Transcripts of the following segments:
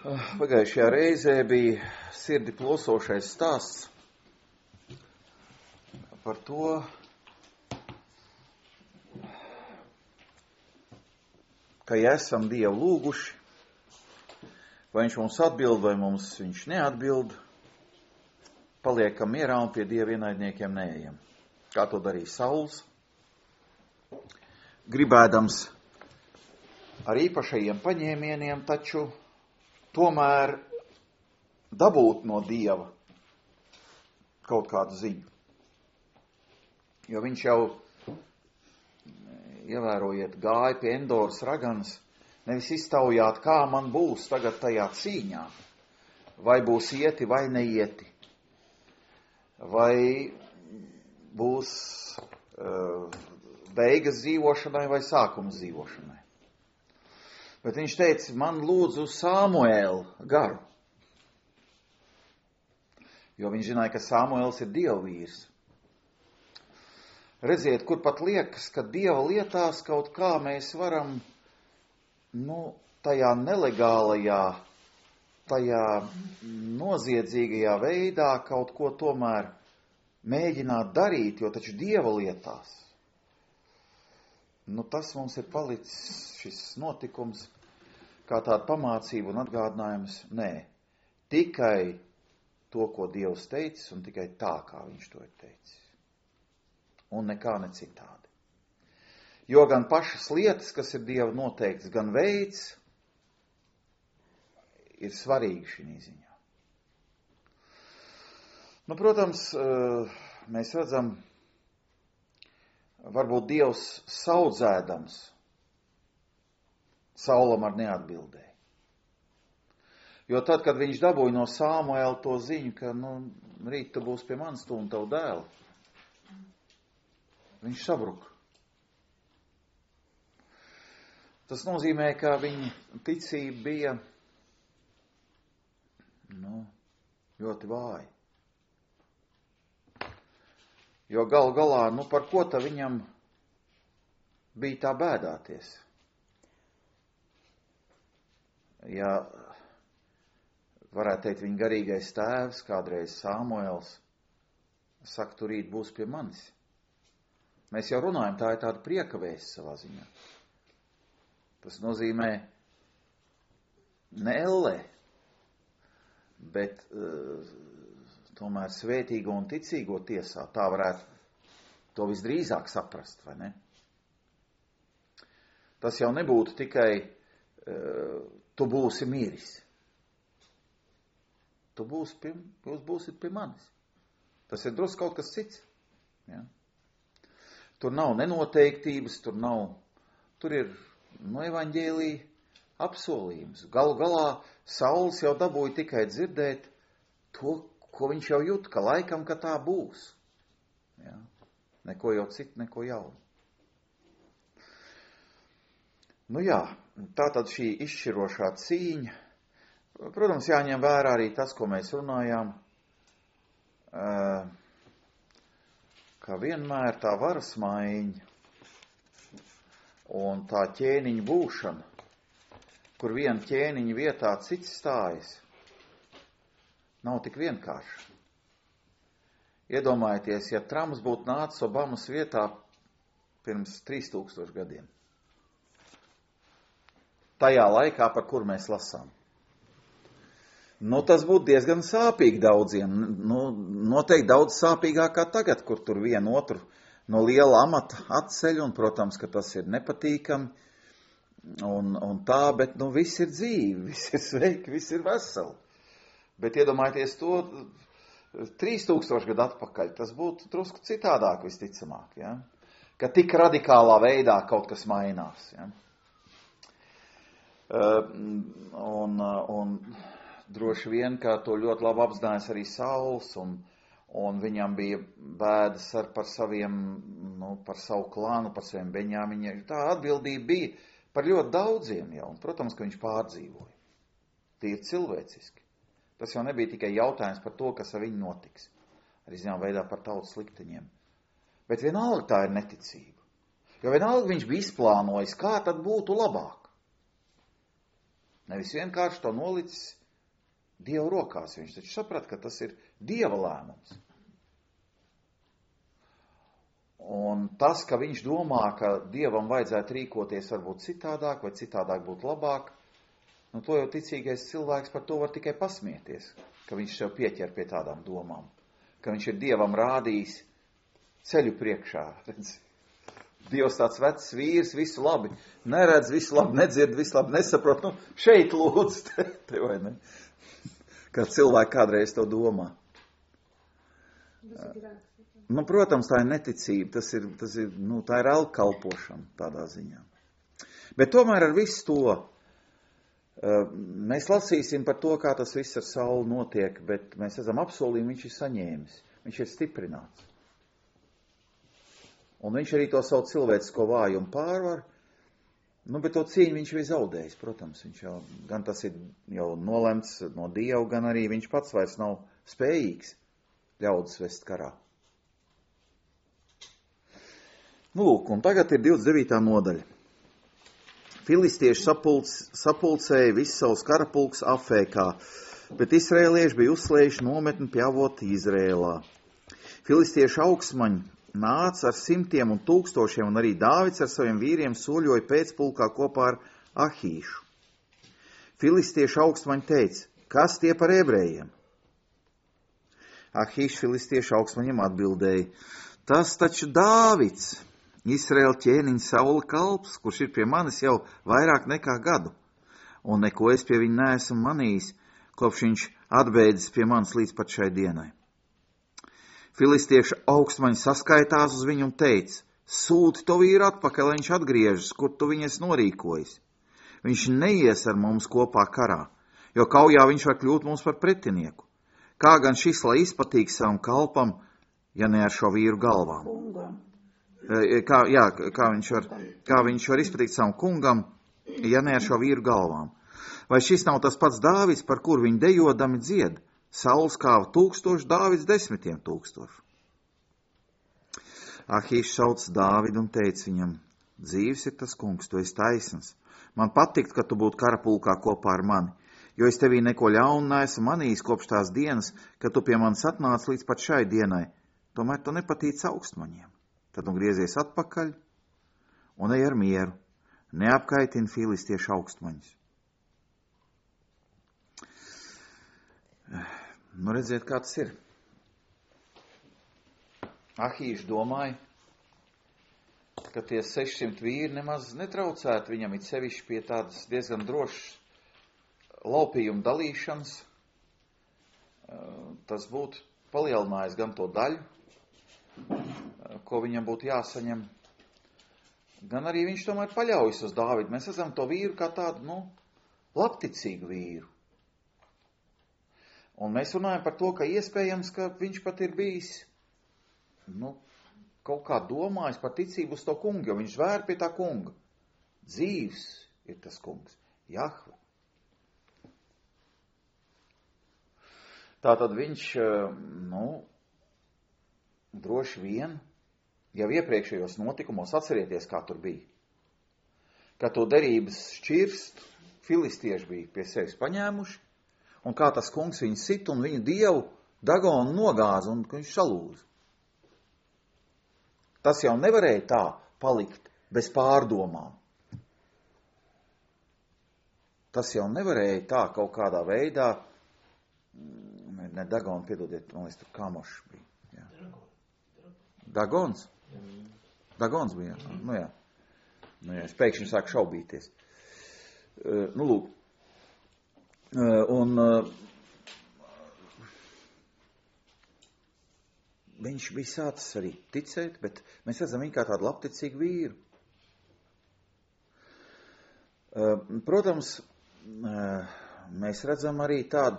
Pagājušajā reizē bija sirdi plosošais stāsts par to, ka ja esam Dievu lūguši, vai viņš mums atbild, vai mums viņš neatbild, paliekam mierā un pie Dieva ienaidniekiem neejam. Kā to darīja Sauls, gribēdams ar īpašajiem paņēmieniem, taču tomēr dabūt no Dieva kaut kādu ziņu. Jo viņš jau, ievērojiet, gāja pie Endoras raganas, nevis iztaujāt, kā man būs tagad tajā cīņā, vai būs ieti vai neieti, vai būs beigas dzīvošanai vai sākums dzīvošanai. Bet viņš teica, man lūdzu Samuēlu garu. Jo viņš zināja, ka Samuēls ir Dieva vīrs. Redziet, kur pat liekas, ka Dieva lietās kaut kā mēs varam, tajā nelegālajā, tajā noziedzīgajā veidā kaut ko tomēr mēģināt darīt, jo taču Dieva lietās. Tas mums ir palicis šis notikums kā tāda pamācība un atgādinājums. Nē, tikai to, ko Dievs teicis, un tikai tā, kā viņš to ir teicis. Un nekā ne citādi. Jo gan pašas lietas, kas ir Dieva noteikts, gan veids, ir svarīgi šī ziņā. Protams, mēs redzam, varbūt Dievs saudzēdams Saulam ar neatbildēja. Jo tad, kad viņš dabūja no Samuēla to ziņu, ka, rīt tu būs pie manis tu un tavu dēlu, viņš sabruka. Tas nozīmē, ka viņa ticība bija, ļoti vāja. Jo galu galā, par ko ta viņam bija tā bēdāties? Ja varētu teikt, viņa garīgais tēvs, kādreiz Samuēls, saka, tu rīt būs pie manis. Mēs jau runājam, tā ir tāda prieka vēsts savā ziņā. Tas nozīmē ne ellē, bet tomēr svētīgo un ticīgo tiesā. Tā varētu to visdrīzāk saprast, vai ne? Tas jau nebūtu tikai tu būsi miris. Jūs būsiet pie manis. Tas ir drusku kaut kas cits. Ja? Tur nav nenoteiktības, tur ir no evaņģēlija apsolījums. Galu galā Sauls jau dabūja tikai dzirdēt to, ko viņš jau jūt, ka laikam, ka tā būs. Ja? Neko jau citu, neko jaunu. Tātad šī izšķirošā cīņa, protams, jāņem vērā arī tas, ko mēs runājām, ka vienmēr tā varas maiņa un tā ķēniņa būšana, kur viena ķēniņa vietā cits stājas, nav tik vienkārši. Iedomājieties, ja Trumps būtu nācis Obamas vietā pirms 3000 gadiem. Tajā laikā, par kur mēs lasām. Tas būtu diezgan sāpīgi daudziem. Noteikti daudz sāpīgāk kā tagad, kur tur vienu otru no liela amata atceļ, un, protams, ka tas ir nepatīkami, un tā, bet, viss ir dzīvi, viss ir sveiki, viss ir veseli. Bet iedomājieties to 3000 gadu atpakaļ, tas būtu drusku citādāk visticamāk, ja? Ka tik radikālā veidā kaut kas mainās, ja? Un droši vien, kā to ļoti labi apzinājās arī Sauls, un viņam bija bēdas par saviem, par savu klānu, par saviem beņāmiņiem. Tā atbildība bija par ļoti daudziem jau, un, protams, ka viņš pārdzīvoja. Tīri cilvēciski. Tas jau nebija tikai jautājums par to, kas ar viņu notiks. Arī zinām veidā par tautas likteņiem. Bet vienalga tā ir neticība. Jo vienalga viņš bija izplānojis, kā tad būtu labāk. Nevis vienkārši to nolicis Dieva rokās. Viņš taču saprata, ka tas ir Dieva lēmums. Un tas, ka viņš domā, ka Dievam vajadzētu rīkoties varbūt citādāk vai citādāk būtu labāk, nu to jau ticīgais cilvēks par to var tikai pasmieties, ka viņš sev pieķer pie tādām domām, ka viņš ir Dievam rādījis ceļu priekšā. Redz. Dievs tāds vecs vīrs, visu labi neredz, visu labi nedzird, visu labi nesaprot. Nu, šeit lūdzu, te vai ne? Kā cilvēki kādreiz to domā. Nu, protams, tā ir neticība, tā ir elkalpošana tādā ziņā. Bet tomēr ar visu to mēs lasīsim par to, kā tas viss ar Saulu notiek, bet mēs redzam apsolījumu, viņš ir saņēmis, viņš ir stiprināts. Un viņš arī to savu cilvēcisko vājumu pārvar, nu, bet to cīņu viņš ir zaudējis, protams, viņš jau, gan tas ir jau nolemts no Dieva, gan arī viņš pats vairs nav spējīgs ļaudis vest karā. Nu, lūk, un tagad ir 29. nodaļa. Filistieši sapulcēja visus savus karapulks Afēkā, bet izrēlieši bija uzslējuši nometni pie avota Izrēlā. Filistieši augsmaņi nāca ar simtiem un tūkstošiem, un arī Dāvids ar saviem vīriem soļoja pēcpulkā kopā ar Ahīšu. Filistieši augstmaņi teica, kas tie par ebrejiem? Ahīšu filistieši augstmaņiem atbildēja, tas taču Dāvids, Izraēla ķēniņa Saula kalps, kurš ir pie manis jau vairāk nekā gadu, un neko es pie viņa neesmu manījis, kopš viņš atbēdzis pie manis līdz pat šai dienai. Filistieši augstmaņi saskaitās uz viņu un teica, sūti to vīru atpakaļ, lai viņš atgriežas, kur tu viņas norīkojas. Viņš neies ar mums kopā karā, jo kaujā viņš var kļūt mums par pretinieku. Kā gan šis, lai izpatīk savam kalpam, ja ne ar šo vīru galvām? Kā viņš var izpatikt savam kungam, ja ne ar šo vīru galvām? Vai šis nav tas pats Dāvids, par kur viņi dejodami dzied? Sauls kāva 1000, Dāvids 10 000. Ahīšs sauc Dāvidu un teica viņam, dzīves ir tas kungs, tu esi taisns. Man patikt, ka tu būtu karapulkā kopā ar mani, jo es tevī neko ļaunu neesmu manījis kopš tās dienas, kad tu pie manis atnāc līdz pat šai dienai. Tomēr tu nepatīc augstmaņiem. Tad nu griezies atpakaļ un ej ar mieru, neapkaitina filistiešu augstmaņus. Nu, redziet, kā tas ir. Ahīš domāja, ka tie 600 vīri nemaz netraucētu viņam, it sevišķi pie tādas diezgan drošas laupījuma dalīšanas. Tas būtu palielinājis gan to daļu, ko viņam būtu jāsaņem, gan arī viņš tomēr paļaujas uz Dāvidu. Mēs redzam to vīru kā tādu, labticīgu vīru. Un mēs runājam par to, ka iespējams, ka viņš pat ir bijis, kaut kā domājis par ticību uz to kungu, jo viņš vēr pie tā kunga. Dzīvs ir tas kungs, Jahve. Tātad viņš, droši vien, jau iepriekšējos notikumos, atcerieties, kā tur bija, ka to derības šķirst, filistieši bija pie sevis paņēmuši, un kā tas kungs viņu sit un viņu dievu Dagonu nogāza un viņš salūza. Tas jau nevarēja tā palikt bez pārdomām. Tas jau nevarēja tā kaut kādā veidā, ne Dagonu, piedodiet, man liekas, tur Kamošs bija. Jā. Dagons? Dagons bija, jā. Es pēkšņi sāku šaubīties. Lūk. Viņš bija sācis arī ticēt, bet mēs redzam viņu kā tādu labticīgu vīru. Protams, mēs redzam arī tādu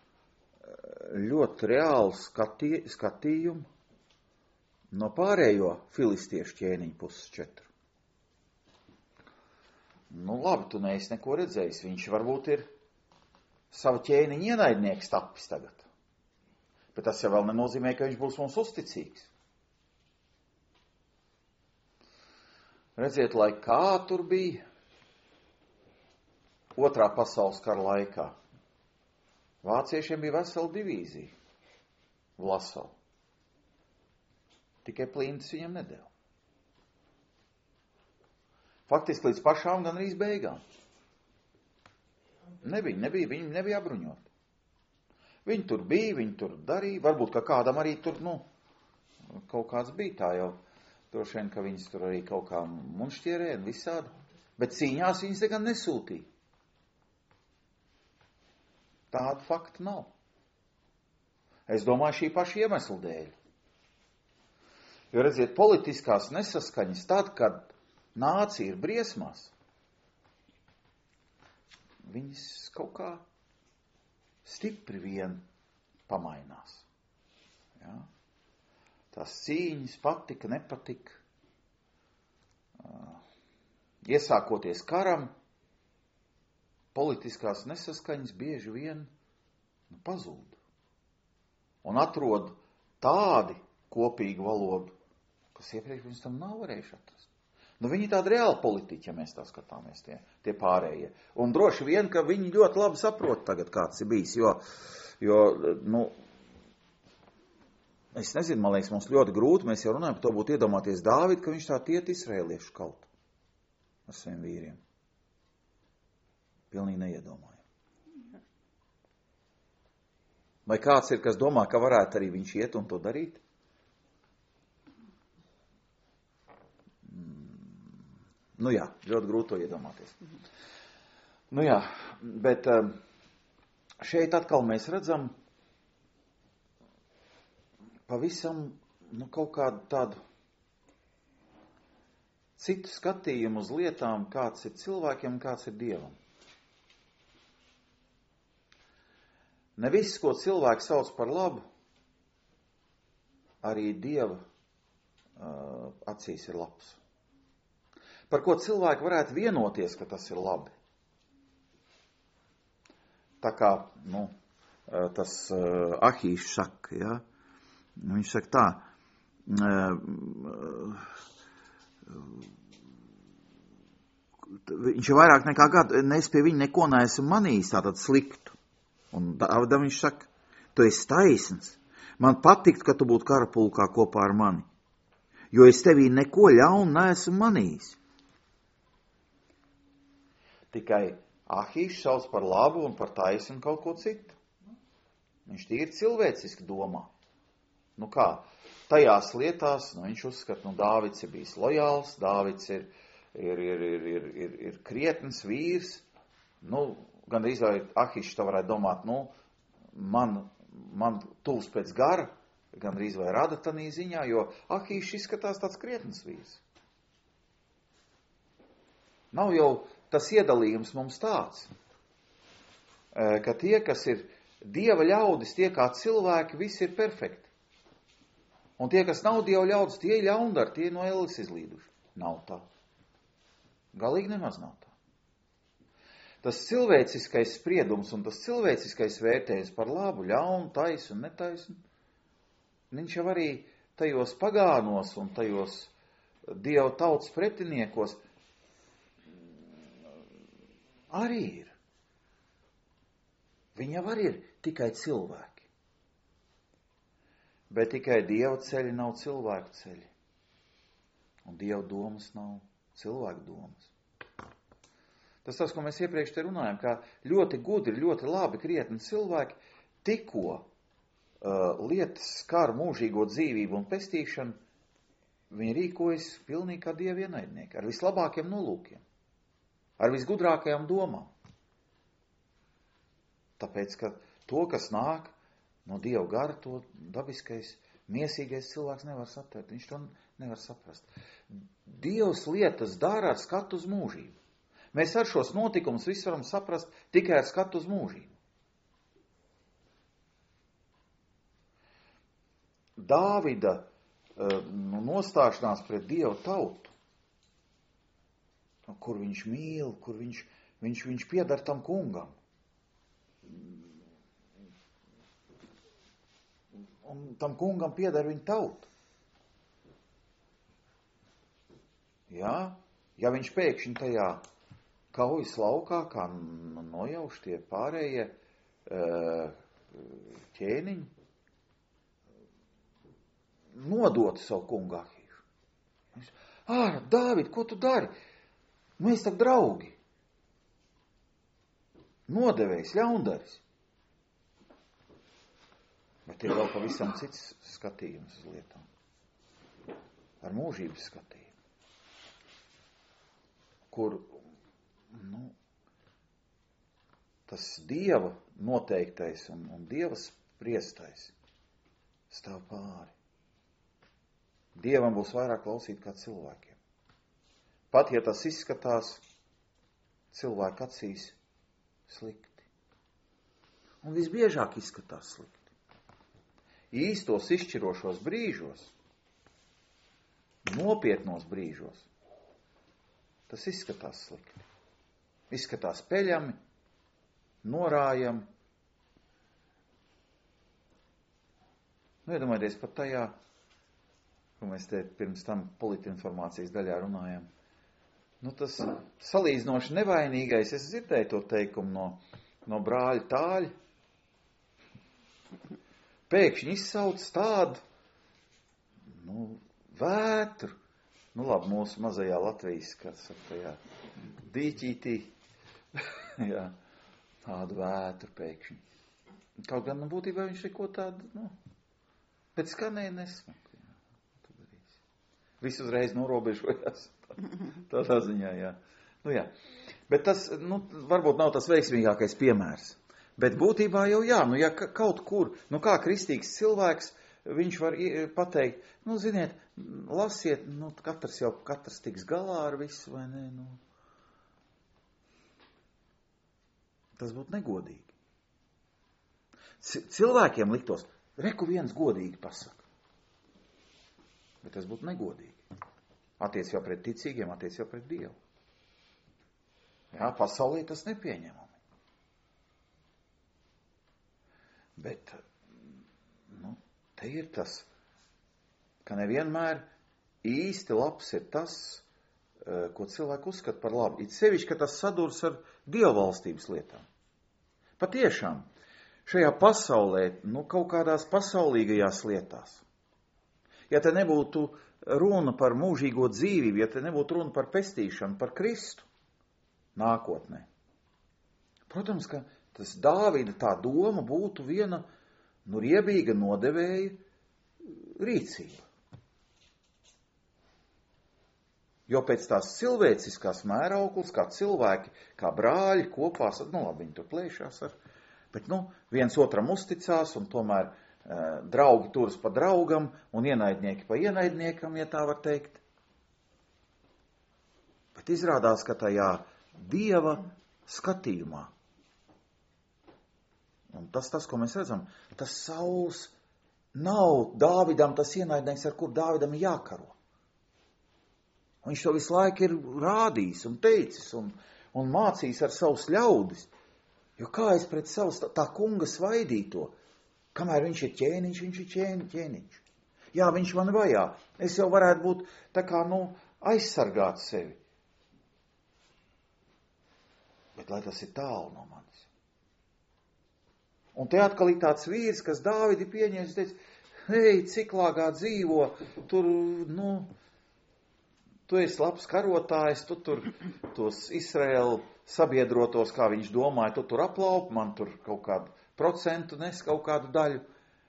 ļoti reālu skatījumu no pārējo filistiešu ķēniņu puses 4. Labi, tu neesi neko redzējis. Viņš varbūt ir savu ķēniņu ienaidnieks tapis tagad. Bet tas jau vēl nenozīmē, ka viņš būs mums uzticīgs. Redziet, lai kā tur bija, Otrā pasaules kara laikā. Vāciešiem bija vesela divīzija. Vlasov. Tikai plintis viņam nedēļ. Faktiski līdz pašām gan arī beigām. Viņi nebija apbruņoti. Viņi tur bija, viņi tur darīja. Varbūt, ka kādam arī tur, kaut kāds bija tā jau. Droši vien, ka viņas tur arī kaut kā munšķierē un visādi. Bet cīņās viņas gan nesūtīja. Tāda fakta nav. Es domāju, šī paša iemesla dēļ. Jo, redziet, politiskās nesaskaņas tad, kad nācija ir briesmās, viņas kaut kā stipri vien pamainās. Ja? Tās cīņas patika, nepatika. Iesākoties karam, politiskās nesaskaņas bieži vien pazūd. Un atrod tādi kopīgu valodu, kas iepriekš viņus tam nav varējuši atrast. Viņi tādi reāli politiķi, ja mēs tā skatāmies, tie pārējie. Un droši vien, ka viņi ļoti labi saprot tagad, kāds ir bijis, jo es nezinu, man liekas, mums ļoti grūti, mēs jau runājam par to, būtu iedomāties Dāvidu, ka viņš tā iet izraēliešu kaut ar saviem vīriem. Pilnīgi neiedomājam. Vai kāds ir, kas domā, ka varētu arī viņš iet un to darīt? Jā, ļoti grūti to iedomāties. Bet šeit atkal mēs redzam pavisam kaut kādu tādu citu skatījumu uz lietām, kāds ir cilvēkiem un kāds ir Dievam. Ne viss, ko cilvēks sauc par labu, arī Dieva acīs ir labs. Par ko cilvēki varētu vienoties, ka tas ir labi. Tā kā, tas Ahīšs saka, ja? Viņš saka tā, viņš ir vairāk nekā gadu, es pie viņa neko neesmu manījis tātad sliktu. Un Dāvidam viņš saka, tu esi taisns, man patikt, ka tu būtu karapulkā kopā ar mani, jo es tevī neko ļaunu neesmu manījis. Tikai Ahīšs sauc par labu un par taisnu kaut ko citu. Viņš tīri cilvēciski domā. Kā? Tajās lietās, viņš uzskata, Dāvids ir bijis lojāls, Dāvids ir krietns vīrs. Gandrīz vai Ahīšs tā varētu domāt, man tuvs pēc gara, gandrīz vai rada tanī ziņā, jo Ahīšs izskatās tāds krietns vīrs. Nav jau tas iedalījums mums tāds, ka tie, kas ir Dieva ļaudis, tie kā cilvēki, visi ir perfekti. Un tie, kas nav Dieva ļaudis, tie ir ļaundari, tie no elles izlīduši. Nav tā. Galīgi nemaz nav tā. Tas cilvēciskais spriedums un tas cilvēciskais vērtējums par labu, ļaunu, taisu un netaisu, viņš jau arī tajos pagānos un tajos Dieva tautas pretiniekos arī ir. Viņi jau arī ir tikai cilvēki. Bet tikai Dieva ceļi nav cilvēku ceļi. Un Dieva domas nav cilvēku domas. Tas, ko mēs iepriekš te runājam, kā ļoti gudri, ļoti labi, krietni cilvēki, tikko lietas skar mūžīgo dzīvību un pestīšanu, viņi rīkojas pilnīgi kā Dieva ienaidnieki, ar vislabākiem nolūkiem. Ar visgudrākajām domām. Tāpēc, ka to, kas nāk no Dieva gara, to dabiskais, miesīgais cilvēks nevar saprast. Viņš to nevar saprast. Dievs lietas dara ar skatu uz mūžību. Mēs ar šos notikumus visu varam saprast tikai ar skatu uz mūžību. Dāvida nostāšanās pret Dievu tautu, kur viņš mīl, kur viņš piedar tam kungam. Un tam kungam piedar viņa tauta. Ja viņš pēkšņi tajā kaujas laukā, kā nojauš tie pārējie ķēniņi, nodot savu kungu Ahīšu. Ārā, Dāvid, ko tu dari? Mēs tak draugi. Nodevējs, ļaundaris. Bet ir vēl pavisam cits skatījums uz lietām. Ar mūžības skatījumu. Kur, tas Dieva noteiktais un Dieva spriestais stāv pāri. Dievam būs vairāk klausīt kā cilvēkiem. Pat ja tas izskatās cilvēku acīs slikti. Un visbiežāk izskatās slikti. Īstos izšķirošos brīžos, nopietnos brīžos, tas izskatās slikti. Izskatās peļami, norājami. Iedomājieties pat tajā, ko mēs te pirms tam politinformācijas daļā runājam. Tas salīdzinoši nevainīgais, es dzirdēju to teikumu no brāļa Tāļa. Pēkšņi izsauc tādu, vētru. Labi, mūsu mazajā Latvijas, kā saka, jā, dīķītī, jā, tādu vētru pēkšņi. Kaut gan, būtībā viņš ir ko tādu, bet skanēja nesmuki. Viss uzreiz norobežojās. Tādā ziņā, jā. Jā. Bet tas, varbūt nav tas veiksmīgākais piemērs. Bet būtībā jau jā, ja kaut kur, kā kristīgs cilvēks, viņš var pateikt, ziniet, lasiet, katrs tiks galā ar visu, vai nē, Tas būtu negodīgi. Cilvēkiem liktos, reku viens godīgi pasaka. Bet tas būtu negodīgi. Attiec jau pret ticīgiem, attiec jau pret Dievu. Jā, pasaulē tas nepieņemami. Bet, te ir tas, ka nevienmēr īsti labs ir tas, ko cilvēku uzskata par labu. It sevišķi, ka tas sadurs ar dievvalstības lietām. Patiešām, šajā pasaulē, kaut kādās pasaulīgajās lietās, ja te nebūtu runa par mūžīgo dzīvību, ja te nebūtu runa par pestīšanu, par Kristu nākotnē. Protams, ka tas Dāvida tā doma būtu viena riebīga nodevēja rīcība. Jo pēc tās cilvēciskās mērauklas, kā cilvēki, kā brāļi kopā, labi, viņi tur plēšās bet, viens otram uzticās un tomēr draugi turas pa draugam un ienaidnieki pa ienaidniekam, ja tā var teikt. Bet izrādās, ka tajā Dieva skatījumā, un tas, ko mēs redzam, tas Sauls nav Dāvidam tas ienaidnieks, ar kur Dāvidam ir jākaro. Viņš to visu laiku ir rādījis un teicis un mācījis ar savus ļaudis. Jo kā es pret savus tā kunga svaidīto, kamēr viņš ir ķēniņš, viņš ir ķēniņš. Jā, viņš man vajā. Es jau varētu būt tā kā, aizsargāt sevi. Bet lai tas ir tālu no manis. Un te atkal ir tāds vīrs, kas Dāvidi pieņēmis, teica, hei, Ciklāgā dzīvo, tur, tu esi labs karotājs, tu tur tos Izraēlu sabiedrotos, kā viņš domāja, tu tur aplaup, man tur kaut kādu procentu nes, kaut kādu daļu.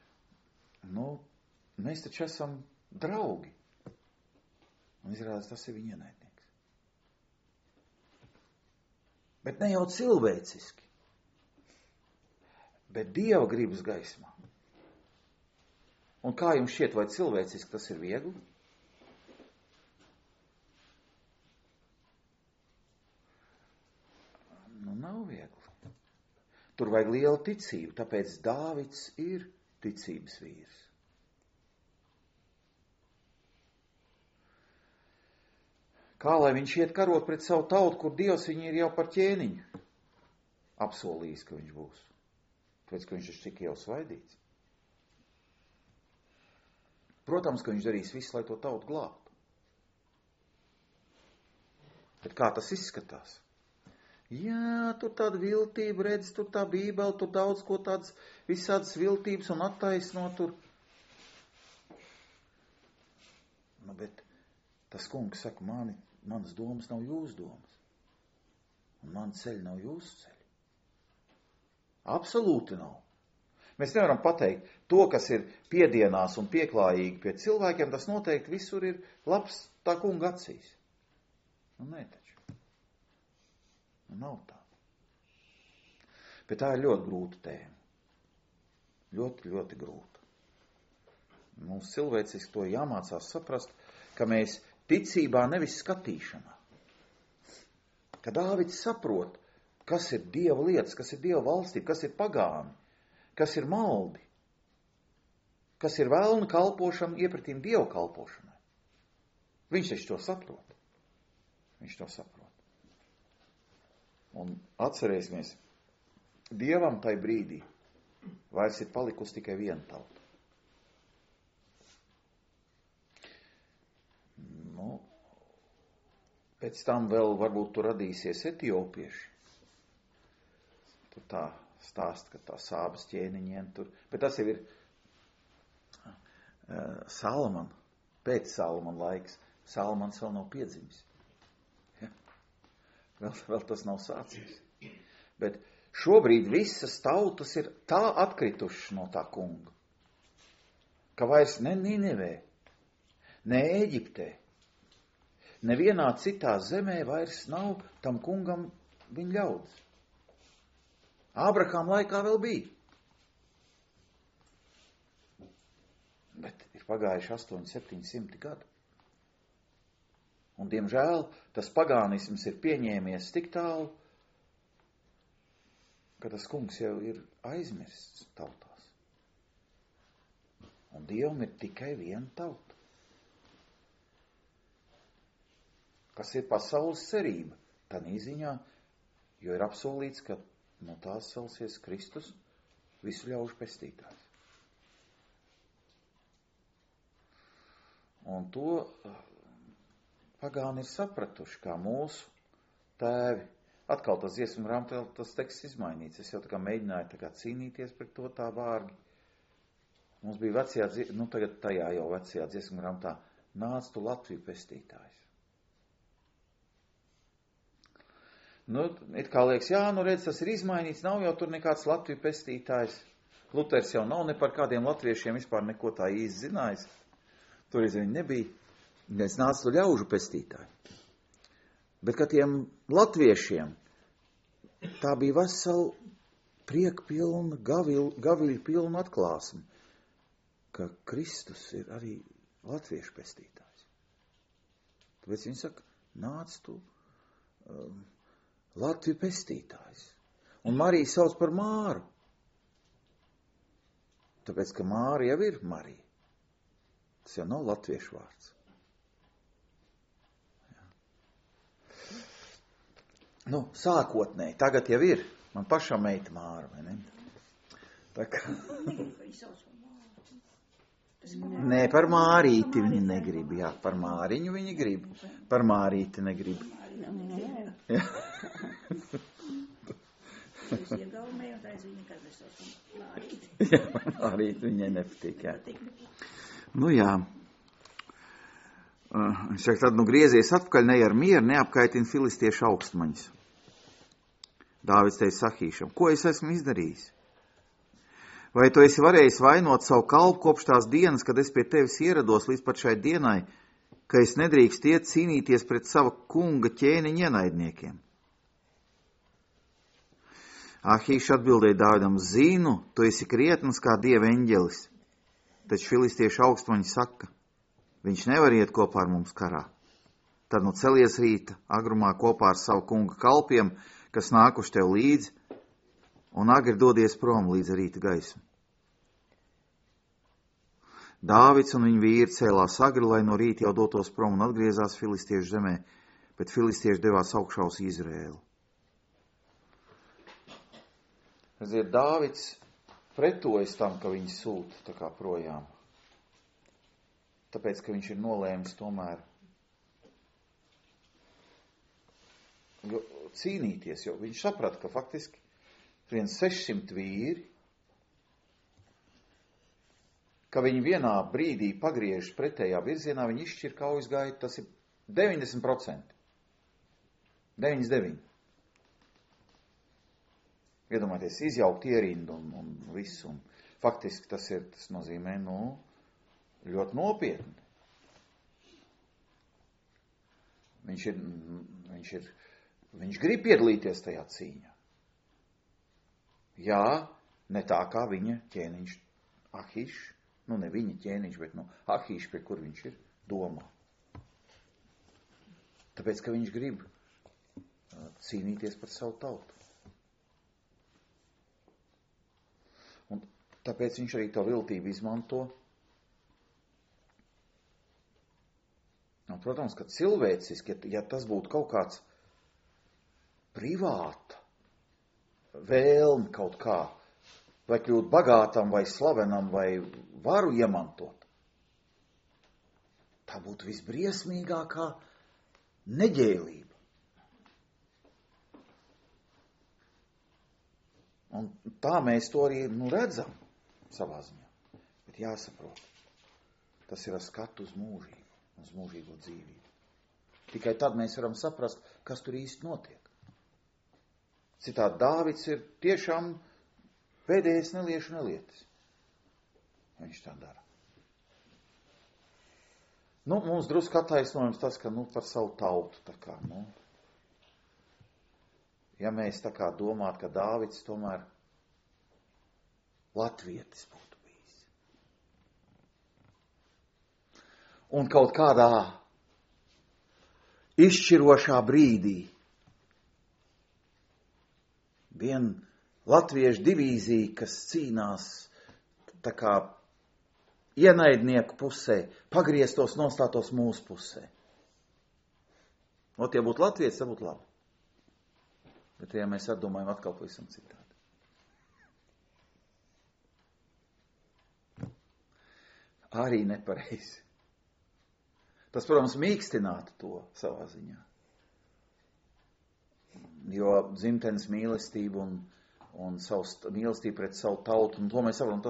Mēs taču esam draugi. Un izrādās, tas ir viņa ienaidnieks. Bet ne jau cilvēciski, bet Dieva gribas gaismā. Un kā jums šķiet, vai cilvēciski tas ir viegli? Nav viegli. Tur vajag lielu ticību, tāpēc Dāvids ir ticības vīrs. Kā lai viņš iet karot pret savu tautu, kur Dievs viņu ir jau par ķēniņu apsolījis, ka viņš būs. Tāpēc, ka viņš ir tik jau svaidīts. Protams, ka viņš darīs visu, lai to tautu glābtu. Bet kā tas izskatās? Jā, tur tāda viltība, redz, tur tā bībele, tur daudz ko tāds, visādas viltības un attaisno tur. Nu, bet tas kungs saka, manas domas nav jūsu domas. Un mani ceļi nav jūsu ceļi. Absolūti nav. Mēs nevaram pateikt, to, kas ir piedienās un pieklājīgi pie cilvēkiem, tas noteikti visur ir labs tā kunga acīs. Nu, nē taču. Nu, nav tā. Bet tā ir ļoti grūta tēma. Ļoti, ļoti grūta. Mums cilvēciski to jāmācās saprast, ka mēs ticībā nevis skatīšanā. Ka Dāvids saprot, kas ir Dieva lietas, kas ir Dieva valstība, kas ir pagāni, kas ir maldi, kas ir vēlna kalpošana iepratīm Dieva kalpošanai. Viņš taču to saprot. Viņš to saprot. Un atcerēsimies, Dievam tai brīdī vairs ir palikusi tikai viena tauta. Pēc tam vēl varbūt tur radīsies etiopieši. Tur tā stāsta, ka tā sābas ķēniņiem tur. Bet tas jau ir Salamana, pēc Salamana laiks. Salamans vēl nav piedzimis. Ja? Vēl tas nav sācies. Bet šobrīd visas tautas ir tā atkritušas no tā kunga, ka vairs ne Ninevē, ne Ēģiptē, nevienā citā zemē vairs nav tam kungam viņa ļaudis. Ābrahām laikā vēl bija. Bet ir pagājuši 800-700 gadi. Un, diemžēl, tas pagānisms ir pieņēmies tik tālu, ka tas kungs jau ir aizmirsts tautās. Un Dievam ir tikai viena tauta. Kas ir pasaules cerība, tādā ziņā, jo ir apsolīts, ka no tās celsies Kristus, visu ļaužu pestītājs. Un to pagāni ir sapratuši, kā mūsu tēvi. Atkal tas dziesmu grāmatā, tas teksts izmainīts. Es jau tā kā mēģināju cīnīties pret to tā vārgi. Mums bija tagad tajā jau vecajā dziesmu grāmatā, nāc tu Latviju pestītājs. Nu, it kā liekas, jā, nu redz, tas ir izmainīts, nav jau tur nekāds Latviju pestītājs. Luters jau nav ne par kādiem latviešiem vispār neko tā īsti zinājis. Toreiz viņi nebija. Es nācu tu ļaužu pestītāji. Bet, ka tiem latviešiem tā bija vesela prieka pilna, gaviļu pilna atklāsme, ka Kristus ir arī latviešu pestītājs. Tāpēc viņi saka, nāc tu Latviju pestītājs. Un Mariju sauc par Māru. Tāpēc, ka Māra jau ir Marija. Tas jau nav latviešu vārds. Jā. Nu, sākotnēji, tagad jau ir. Man pašam meita Māra, vai ne? Tā kā... Nē, par Mārīti viņi negrib, jā. Par Māriņu viņi grib. Par Mārīti negrib. Jā. Es iegaumēju, un tā es viņu nekad nesaucu Mārīti. Jā, Mārīti viņai nepatīk, jā. Nu jā. Viņš saka, tad griezies atpakaļ, ne ar mieru, neapkaitina filistiešu augstmaņas. Dāvids teica Sahīšam, ko es esmu izdarījis? Vai tu esi varējis vainot savu kalpu kopš tās dienas, kad es pie tevis ierados līdz pat šai dienai, ka es nedrīkst iet cīnīties pret sava kunga ķēniņa ienaidniekiem? Ahīšs atbildēja Dāvidam, zinu, tu esi krietns kā Dieva eņģelis, taču filistiešu augstmaņi saka, viņš nevar iet kopā ar mums karā. Tad nu celies rīta agrumā kopā ar savu kunga kalpiem, kas nākuši tev līdzi, un agri dodies prom līdz rīta gaismu. Dāvids un viņa vīri cēlās agri, lai no rīta jau dotos prom un atgriezās filistiešu zemē, bet filistieši devās augšā uz Izrēlu. Redziet, Dāvids pretojas tam, ka viņi sūta tā kā projām. Tāpēc, ka viņš ir nolēmis tomēr cīnīties, jo viņš saprata, ka faktiski viens 600 vīri, ka viņi vienā brīdī pagriež pretējā virzienā, viņi izšķir kaujas gaitu, tas ir 90%. 99%. Iedomājieties, izjaukt ierindu un visu. Un faktiski tas nozīmē, ļoti nopietni. Viņš grib piedalīties tajā cīņā. Jā, ne tā kā viņa ķēniņš Ahišs, ne viņa ķēniņš, bet Ahišs, pie kur viņš ir, domā. Tāpēc, ka viņš grib cīnīties par savu tautu. Un tāpēc viņš arī to viltību izmanto. Un, protams, ka cilvēciski, ja tas būtu kaut kāds privāta vēlme kaut kā, vai kļūt bagātam, vai slavenam, vai varu iemantot, tā būtu visbriesmīgākā neģēlība. Un tā mēs to arī redzam savā ziņā. Bet jāsaprot, tas ir ar skatu uz mūžību, uz mūžīgo dzīvību. Tikai tad mēs varam saprast, kas tur īsti notiek. Citādi Dāvids ir tiešām pēdējais neliešu nelietis. Viņš tā dara. Mums drusku attaisnojums tas, ka par savu tautu tā kā, ja mēs tā kā domātu, ka Dāvids tomēr latvietis būtu bijis. Un kaut kādā izšķirošā brīdī vien latviešu divīzija, kas cīnās tā kā ienaidnieku pusē, pagrieztos, nostātos mūsu pusē. Ja būtu latvietis, tad būtu labi. Bet ja mēs atdomājam atkal pavisam citādi. Arī nepareizi. Tas, protams, mīkstinātu to savā ziņā. Jo dzimtenes mīlestība un mīlestība pret savu tautu, un to mēs saprotam,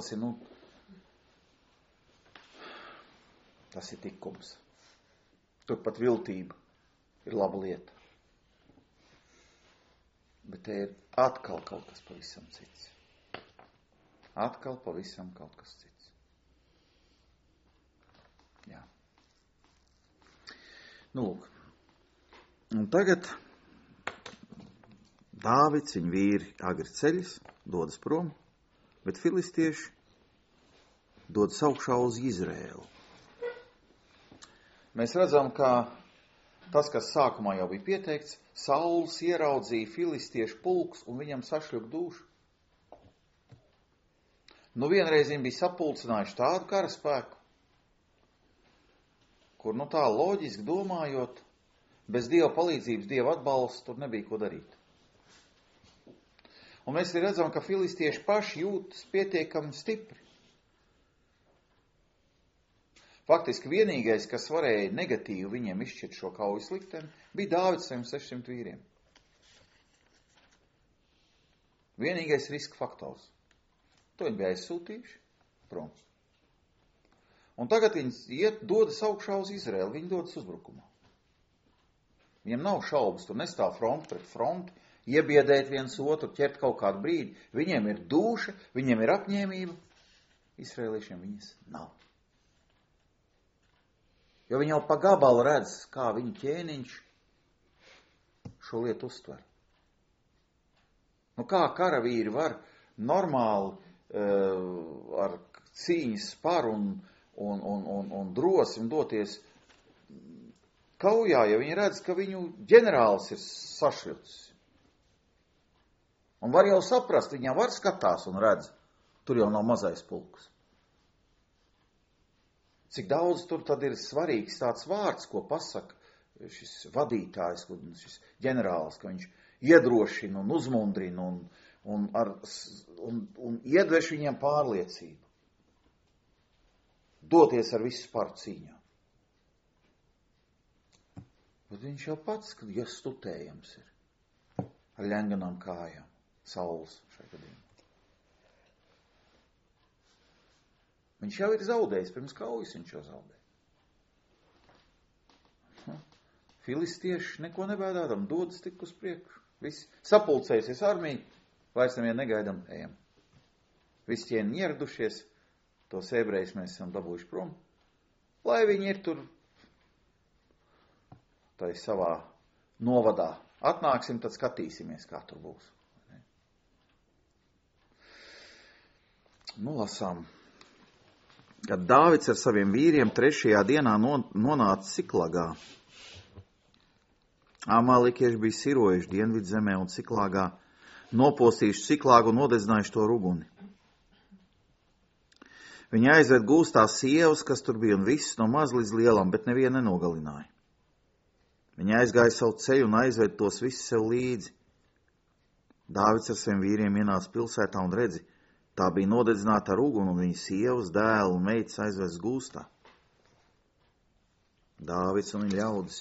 tas ir tikums. Turpat viltība ir laba lieta. Bet te ir atkal kaut kas pavisam cits. Atkal pavisam kaut kas cits. Jā. Lūk. Un tagad Dāvids, viņa vīri agri ceļas, dodas prom, bet filistieši dodas augšā uz Izrēlu. Mēs redzam, ka tas, kas sākumā jau bija pieteikts, Sauls ieraudzīja filistiešu pulks un viņam sašļuka dūša. Vienreiz viņi bija sapulcinājuši tādu karaspēku, kur tā loģiski domājot, bez Dieva palīdzības, Dieva atbalsta, tur nebija ko darīt. Un mēs arī redzam, ka filistieši paši jūtas pietiekami stipri. Faktiski vienīgais, kas varēja negatīvi viņiem izšķirt šo kaujas likteni, bija Dāvids 600 vīriem. Vienīgais riska faktors. To viņi bija aizsūtījuši prom. Un tagad viņi dodas augšā uz Izraeli, viņi dodas uzbrukumā. Viņiem nav šaubas, tur nestāv fronti pret fronti, iebiedēt viens otru, ķert kaut kādu brīdi. Viņiem ir dūša, viņiem ir apņēmība. Izraeliešiem viņas nav. Jo viņi jau pa gabalu redz, kā viņa ķēniņš šo lietu uztver. Kā karavīri var normāli ar cīņas sparu un drosmi doties kaujā, ja viņi redz, ka viņu ģenerālis ir sašļucis. Un var jau saprast, viņam var skatās un redz, tur jau nav mazais pulks. Cik daudz tur tad ir svarīgs tāds vārds, ko pasaka šis vadītājs, šis ģenerālis, ka viņš iedrošina un uzmundrina un iedveš viņiem pārliecību. Doties ar visu sparu cīņā. Bet viņš jau pats, ja stutējams ir. ar ļenganām kājām. Sauls šai gadījumā. Viņš jau ir zaudējis, pirms kaujas viņš jau zaudēja. Filistieši neko nebēdādam, dodas tik uz priekšu. Visi sapulcējusies armija, vairs nevien negaidam, ejam. Visi ķēni ieradušies, tos ebrejus mēs esam dabūjuši prom, lai viņi ir tur tai savā novadā. Atnāksim, tad skatīsimies, kā tur būs. Nu, lasām. Kad Dāvids ar saviem vīriem 3. dienā nonāca Ciklagā. Amalekieši bija sirojuši Dienvidzemē un Ciklāgā, nopostījuši Ciklāgu un nodedzinājuši to ruguni. Viņi aizved gūstās sievas, kas tur bija, un viss no maz līdz lielam, bet nevienu nenogalināja. Viņi aizgāja savu ceļu un aizved tos visus sev līdzi. Dāvids ar saviem vīriem ienāca pilsētā un redzi, tā bija nodedzināta ar uguni, un viņa sievas, dēlu un meitas aizvest gūstā. Dāvids un viņa ļaudis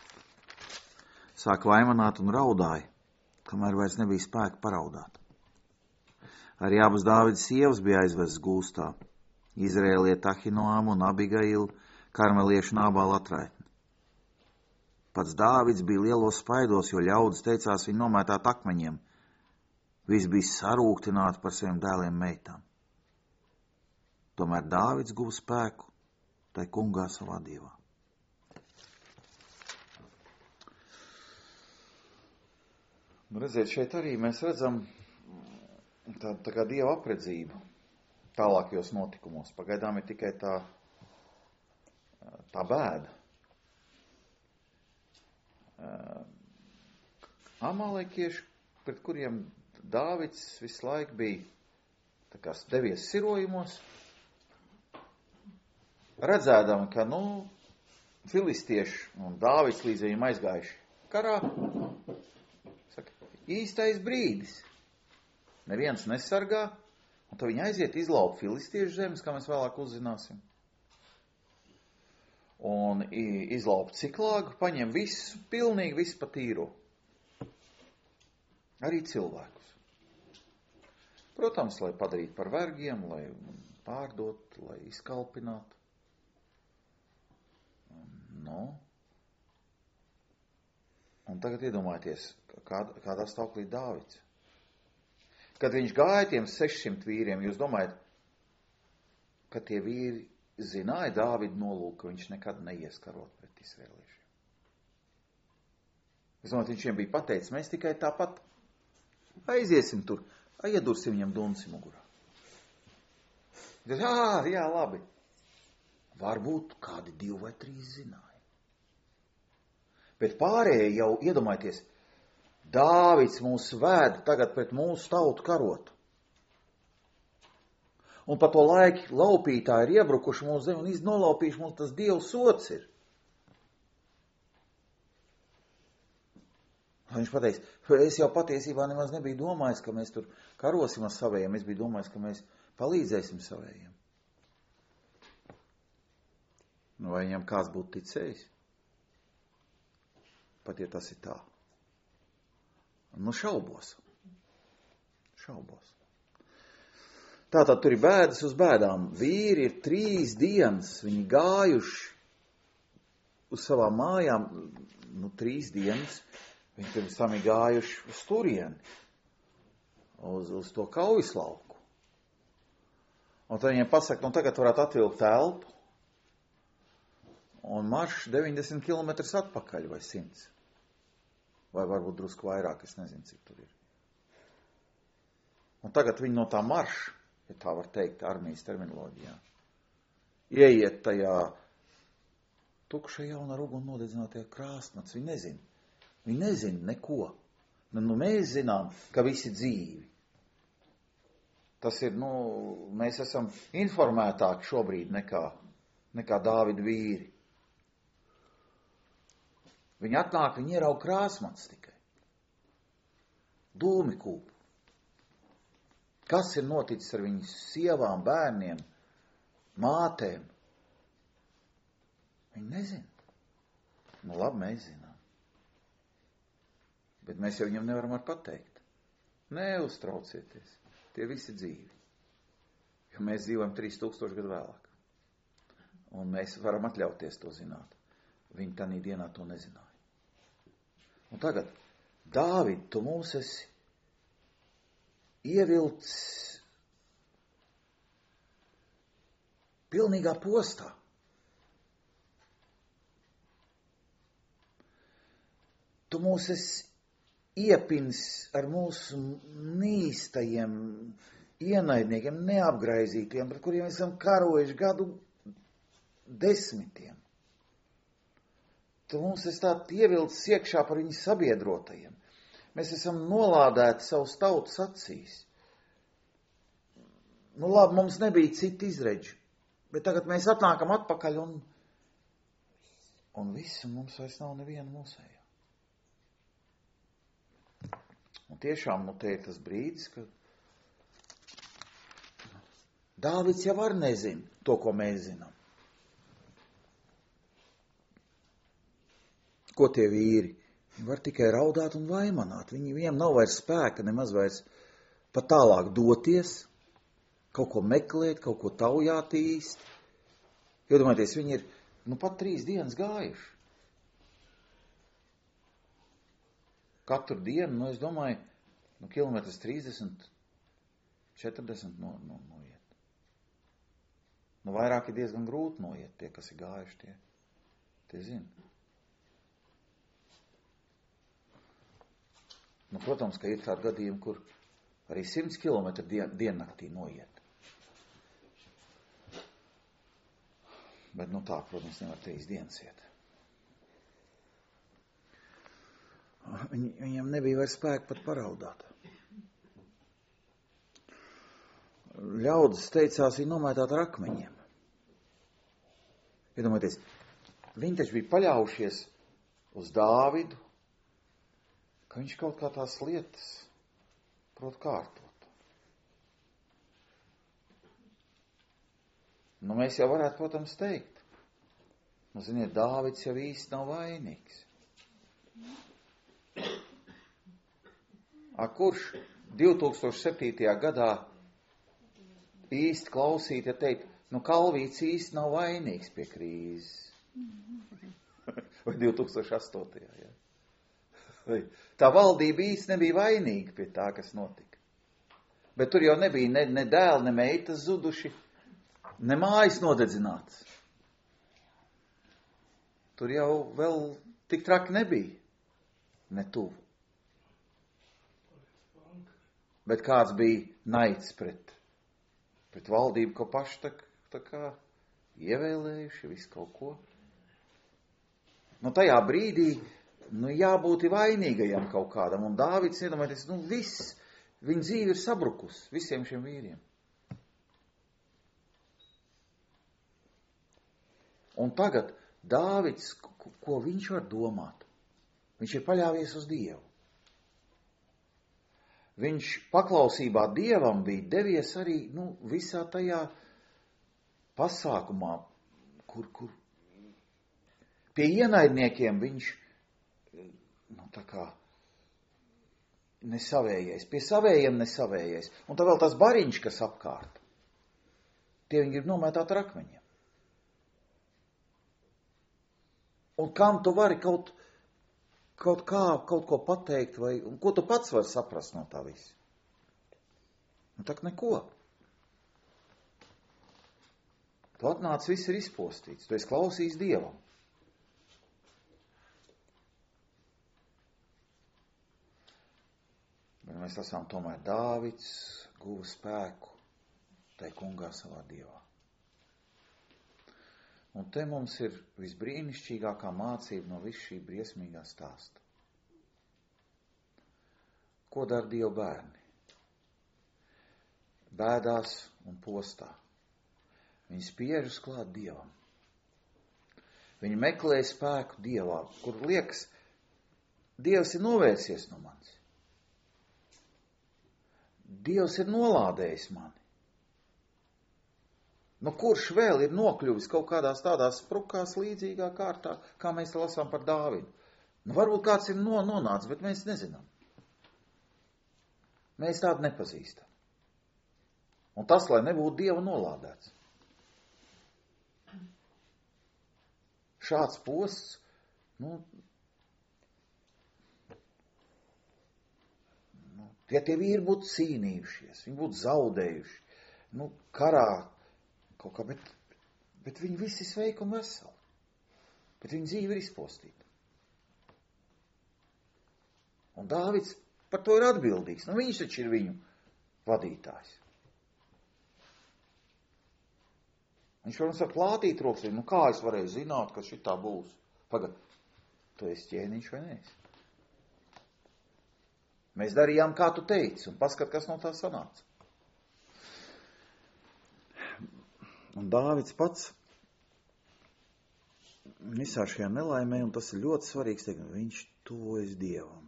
sāk vaimanāt un raudāja, kamēr vairs nebija spēka paraudāt. Arī abas Dāvidas sievas bija aizvestas gūstā, Izraēlieta Ahinoāmu un Abigailu, karmeliešu Nābala atraitni. Pats Dāvids bija lielos spaidos, jo ļaudis teicās viņu nomētāt akmeņiem. Viss bija sarūktināti par saviem dēliem meitām. Tomēr Dāvids guva spēku tai kungā savā dievā. Redziet, šeit arī mēs redzam tā kā dieva apredzību tālākajos notikumos. Pagaidām ir tikai tā bēda. Amalekieši, pret kuriem Dāvids visu laiku bija tā kā devies sirojumos, redzēdam, ka, filistieši un Dāvids līdz viņam aizgājuši karā, saka, īstais brīdis. Neviens nesargā, un tad viņi aiziet izlaupt filistiešu zemes, kā mēs vēlāk uzzināsim. Un izlaupt Ciklāgu, paņem visu, pilnīgi visu pa tīro. Arī cilvēkus. Protams, lai padarītu par vergiem, lai pārdot, lai izkalpinātu. Un tagad iedomājieties, kādā stāvoklī Dāvids. Kad viņš gāja tiem 600 vīriem, jūs domājat, ka tie vīri zināja Dāvidu nolūku, ka viņš nekad neieskarot pret izraēliešiem. Es domāju, viņš viņiem bija pateicis, mēs tikai tāpat aiziesim tur, iedursim viņam dunci mugurā. Jā, labi. Varbūt kādi 2 vai 3 zināja. Bet pārējie jau, iedomājieties, Dāvids mūs vēd tagad pret mūsu tautu karot. Un pa to laiku laupītāji ir iebrukuši mūsu zemi un nolaupījuši mums tas Dieva sots ir. Viņš pateiks, es jau patiesībā nemaz nebiju domājis, ka mēs tur karosim ar savējiem, es biju domājis, ka mēs palīdzēsim savējiem. Vai viņam kāds būtu ticējis? Pat ja tas ir tā. Šaubos. Tātad tur ir bēdas uz bēdām. Vīri ir 3 dienas, viņi gājuši uz savām mājām, 3 dienas, viņi pirms tam ir gājuši uz turieni, uz to kaujas lauku. Un tad viņiem pasaka, tagad varētu atvilkt telpu un marš 90 km atpakaļ vai 100. Vai varbūt drusku vairāk, es nezinu, cik tur ir. Un tagad viņi no tā marša, ja tā var teikt armijas terminoloģijā, ieiet tajā tukšajā un ar uguni nodedzinātajā krāsmats. Viņi nezina neko. Mēs zinām, ka visi dzīvi. Tas ir, mēs esam informētāki šobrīd nekā Dāvida vīri. Viņi atnāk, viņi ieraug krāsmats tikai. Dūmi kūp. Kas ir noticis ar viņu sievām, bērniem, mātēm? Viņi nezina. Labi, mēs zinām. Bet mēs jau viņam nevaram ar pateikt. Neuztraucieties, tie visi dzīvi. Jo mēs dzīvojam 3000 gadu vēlāk. Un mēs varam atļauties to zināt. Viņi tanī dienā to nezināja. Un tagad, Dāvid, tu mums esi ievilcis pilnīgā postā. Tu mūs esi iepins ar mūsu nīstajiem ienaidniekiem, neapgraizītiem, par kuriem esam karojuši gadu desmitiem. Tu mums esi tā ievilcis iekšā par viņu sabiedrotajiem. Mēs esam nolādēti savus tautas acīs. Nu labi, mums nebija citu izredžu, bet tagad mēs atnākam atpakaļ un viss, un mums vairs nav neviena mūsējā. Un tiešām, nu te ir tas brīdis, kad Dāvids jau var nezina to, ko mēs zinām. Ko tie vīri? Viņi var tikai raudāt un vaimanāt. Viņiem nav vairs spēka, nemaz vairs pat tālāk doties, kaut ko meklēt, kaut ko taujāt īsti. Jo, domājieties, viņi ir, pat 3 dienas gājuši. Katru dienu, es domāju, kilometrs 30, 40 noiet. Vairāk ir diezgan grūti noiet tie, kas ir gājuši, tie zina. Protams, ka ir tādi gadījumi, kur arī 100 kilometru diennaktī noiet. Bet, tā, protams, nevar 3 dienas iet. Viņam nebija vairs spēka pat paraudāt. Ļaudis teicās, viņi nomētāt ar akmeņiem. Iedomājieties, viņi taču bija paļaujušies uz Dāvidu, ka viņš kaut kā tās lietas prot kārtot. Mēs jau varētu, protams, teikt. Ziniet, Dāvids jau īsti nav vainīgs. Kurš 2007. gadā īsti klausīt, ja teikt, Kalvīts īsti nav vainīgs pie krīzes. Vai 2008. Jā. Tā valdība īsti nebija vainīga pie tā, kas notika. Bet tur jau nebija ne dēli, ne meitas zuduši, ne mājas nodedzināts. Tur jau vēl tik traki nebija, ne tuvu. Bet kāds bija naids pret valdību, ko paši tā kā ievēlējuši, visu kaut ko. Tajā brīdī, jābūt vainīgajam kaut kādam. Un Dāvids, iedomājieties, viss, viņa dzīve ir sabrukus visiem šiem vīriem. Un tagad Dāvids, ko viņš var domāt? Viņš ir paļāvies uz Dievu. Viņš paklausībā Dievam bija devies arī, visā tajā pasākumā, kur pie ienaidniekiem viņš, tā kā nesavējais, pie savējiem nesavējais. Un tā vēl tas bariņš, kas apkārt, tie viņi grib nomētāt ar akmeņiem. Un kam tu vari kaut ko pateikt, un ko tu pats vari saprast no tā visa? Tak neko. Tu atnāc, viss ir izpostīts, tu esi klausījis Dievam. Bet mēs lasām, tomēr Dāvids guva spēku tai kungā savā Dievā. Un te mums ir visbrīnišķīgākā mācība no viss šī briesmīgā stāsta. Ko dara Dieva bērni? Bēdās un postā. Viņi spiežas klāt Dievam. Viņi meklē spēku Dievā, kur liekas, Dievs ir novērsies no manis. Dievs ir nolādējis mani. Kurš vēl ir nokļuvis kaut kādās tādās sprukās līdzīgā kārtā, kā mēs lasām par Dāvidu? Nu, varbūt kāds ir nonācis, bet mēs nezinām. Mēs tādu nepazīstam. Un tas, lai nebūtu Dieva nolādēts. Šāds posts, ja tie vīri būtu cīnījušies, viņi būtu zaudējuši, karā kaut kā, bet viņi visi sveiki un veseli. Bet viņa dzīve ir izpostīta. Un Dāvids par to ir atbildīgs. Viņš taču ir viņu vadītājs. Viņš, protams, var plātīt rokas. Kā es varēju zināt, ka šitā būs? Pagad, tu esi ķēniņš vai neesi? Mēs darījām, kā tu teici, un paskat, kas no tā sanāca. Un Dāvids pats visā šajā nelaimē, un tas ir ļoti svarīgs teikt, viņš tuvojas Dievam.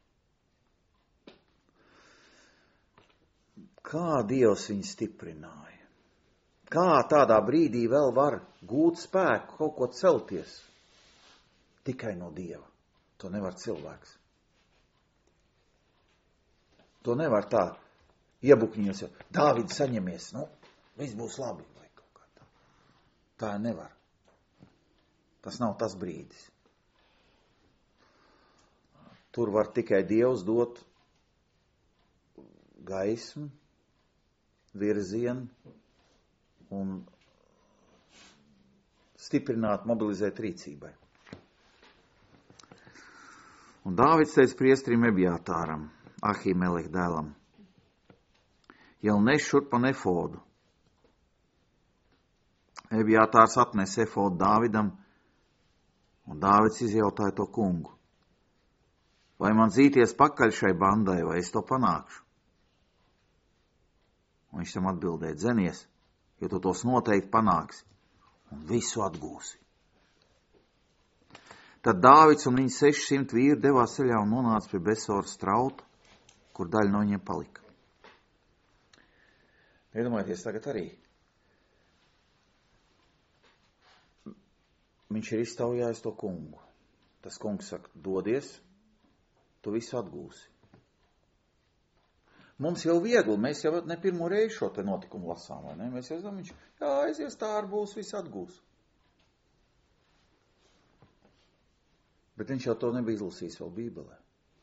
Kā Dievs viņu stiprināja? Kā tādā brīdī vēl var gūt spēku, kaut ko celties? Tikai no Dieva. To nevar cilvēks. To nevar tā iebukņies, Dāvidi saņemies, viss būs labi. Vai kaut kā tā. Tā nevar. Tas nav tas brīdis. Tur var tikai Dievs dot gaismu, virzienu un stiprināt, mobilizēt rīcībai. Un Dāvids teica priesterim Ebjātāram, Ahīmeleka dēlam, jau nes šurp pa efodu. Ebjātārs atnes efodu Dāvidam, un Dāvids izjautāja to kungu. Vai man dzīties pakaļ šai bandai, vai es to panākšu? Un viņš tam atbildēja, dzenies, jo tu tos noteikti panāksi, un visu atgūsi. Tad Dāvids un viņa 600 vīri devās ceļā un nonāca pie Besora strauta, kur daļa no viņiem palika. Iedomājieties tagad arī. Viņš ir iztaujājis to kungu. Tas kungs saka, dodies, tu visu atgūsi. Mums jau viegli, mēs jau ne pirmo reizi šo te notikumu lasām, vai ne? Mēs jau zinām, viņš, aizies tā ar būs, visu atgūs. Bet viņš jau to nebija izlasījis vēl Bībelē.